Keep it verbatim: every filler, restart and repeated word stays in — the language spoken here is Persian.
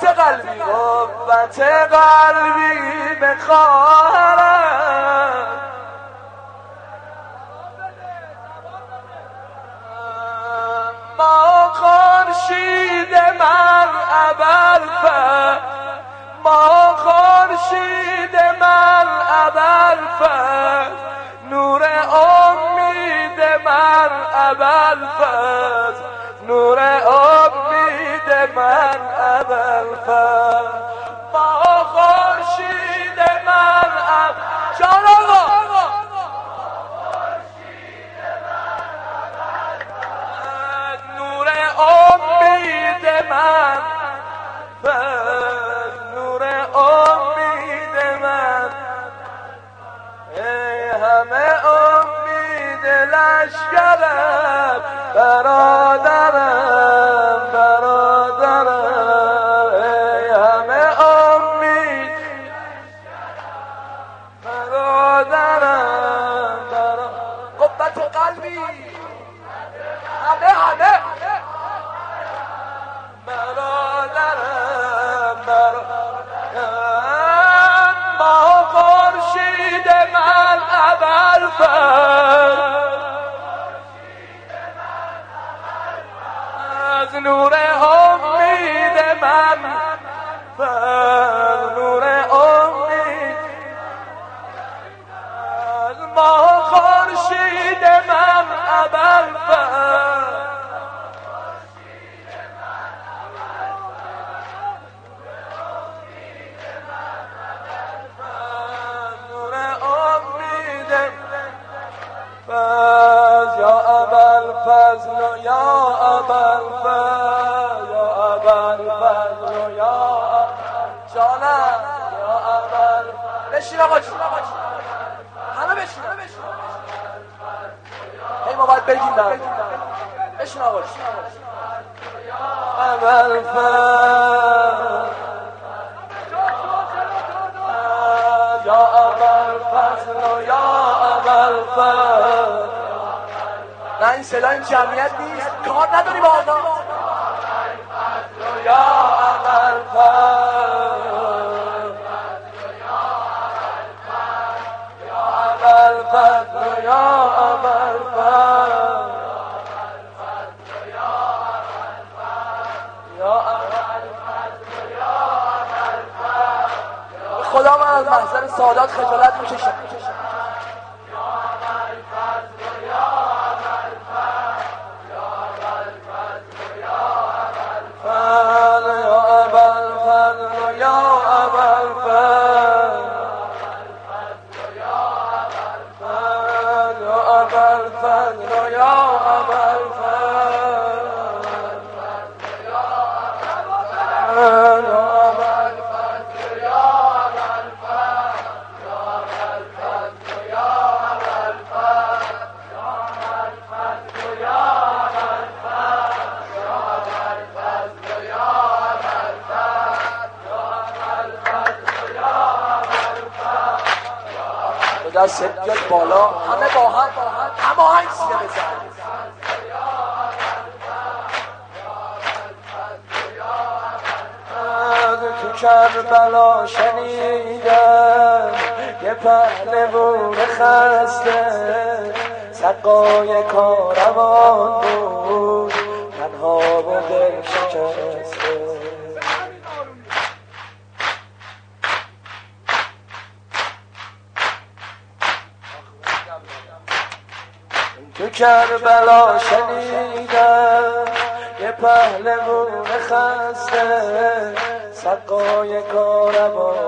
قوت قلبی قوت قلبی به خواهرم ما خورشید من ابوالفضل ما خورشید من ابوالفضل نور امید من ابوالفضل نور امید من ابوالفضل ما خورشید من اب جان آقا نور امید من نور امید من ای همه امید لشکرم برادرم برادرم ای همه امید برادرم برادرم قوت قلبی همه همه برادرم برادرم ما خورشید من ابوالفضل از نور امید من نور امید ما خورشید من ابوالفضل یا ابوالفضل یا ابوالفضل یا ابوالفضل یا جانم یا ابوالفضل بشین آقا جون همه بشین هی ما باید بگیم در بشین آقا جون ابوالفضل یا ابوالفضل یا ابوالفضل نه این صدا این جمعیت نیست کار نداری با آقا یا ابوالفضل یا ابوالفضل یا ابوالفضل خدا من از محضر سادات خجالت میکشم دست بیاد بالا همه با هم همه آهنگ سینه بزن تو کربلا شنیدم یه پهلوون خسته سقای کاروان بود تنها و دل شکسته تو کربلا شنیدم یه پهلوون خسته سقای کاروان